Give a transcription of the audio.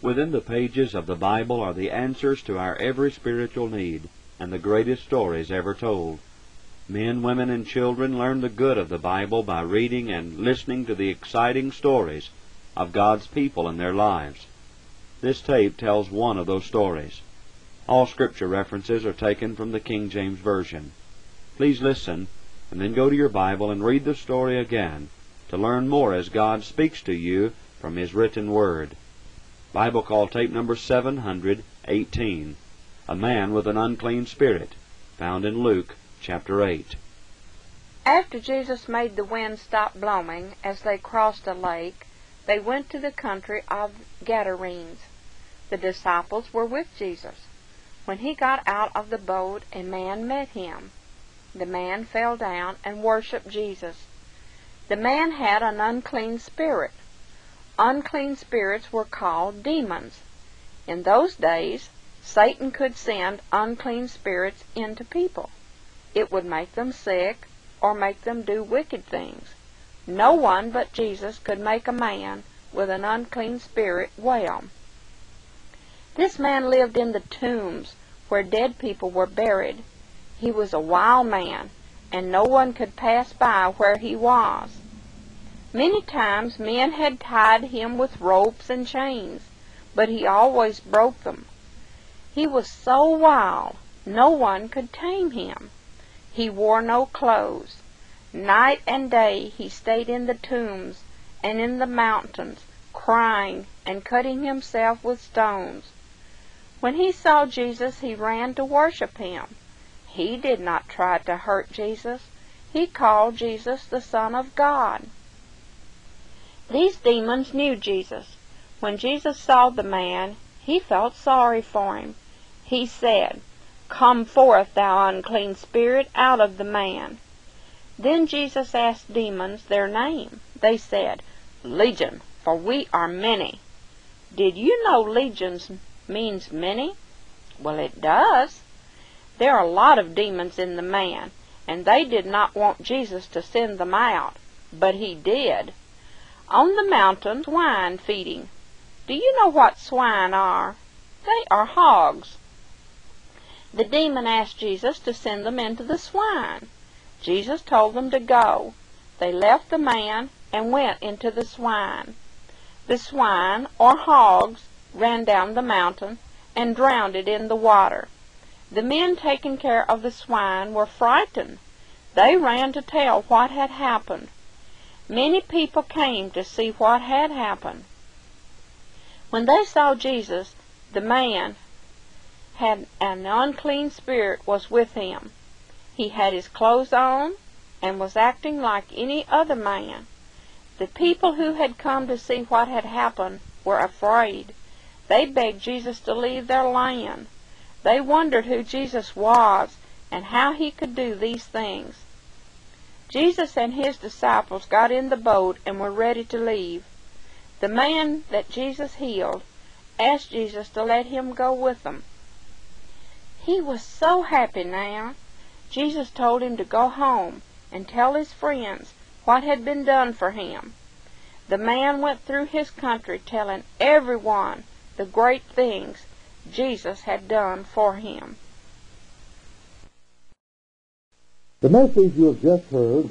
Within the pages of the Bible are the answers to our every spiritual need and the greatest stories ever told. Men, women, and children learn the good of the Bible by reading and listening to the exciting stories of God's people and their lives. This tape tells one of those stories. All Scripture references are taken from the King James Version. Please listen, and then go to your Bible and read the story again to learn more as God speaks to you from His written Word. Bible Call Tape number 718, A Man with an Unclean Spirit, found in Luke chapter 8. After Jesus made the wind stop blowing as they crossed a lake, they went to the country of Gadarenes. The disciples were with Jesus. When he got out of the boat, a man met him. The man fell down and worshipped Jesus. The man had an unclean spirit. Unclean spirits were called demons. In those days, Satan could send unclean spirits into people. It would make them sick or make them do wicked things. No one but Jesus could make a man with an unclean spirit well. This man lived in the tombs where dead people were buried. He was a wild man, and no one could pass by where he was. Many times men had tied him with ropes and chains, but he always broke them. He was so wild, no one could tame him. He wore no clothes. Night and day he stayed in the tombs and in the mountains, crying and cutting himself with stones. When he saw Jesus, he ran to worship him. He did not try to hurt Jesus. He called Jesus the Son of God. These demons knew Jesus. When Jesus saw the man, he felt sorry for him. He said, "Come forth, thou unclean spirit, out of the man." Then Jesus asked demons their name. They said, "Legion, for we are many." Did you know legions means many? Well, it does. There are a lot of demons in the man, and they did not want Jesus to send them out, but he did. On the mountain, swine feeding. Do you know what swine are? They are hogs. The demon asked Jesus to send them into the swine. Jesus told them to go. They left the man and went into the swine. The swine, or hogs, ran down the mountain and drowned it in the water. The men taking care of the swine were frightened. They ran to tell what had happened. Many people came to see what had happened. When they saw Jesus, the man had an unclean spirit was with him. He had his clothes on and was acting like any other man. The people who had come to see what had happened were afraid. They begged Jesus to leave their land. They wondered who Jesus was and how he could do these things. Jesus and his disciples got in the boat and were ready to leave. The man that Jesus healed asked Jesus to let him go with them. He was so happy now. Jesus told him to go home and tell his friends what had been done for him. The man went through his country telling everyone the great things Jesus had done for him. The message you have just heard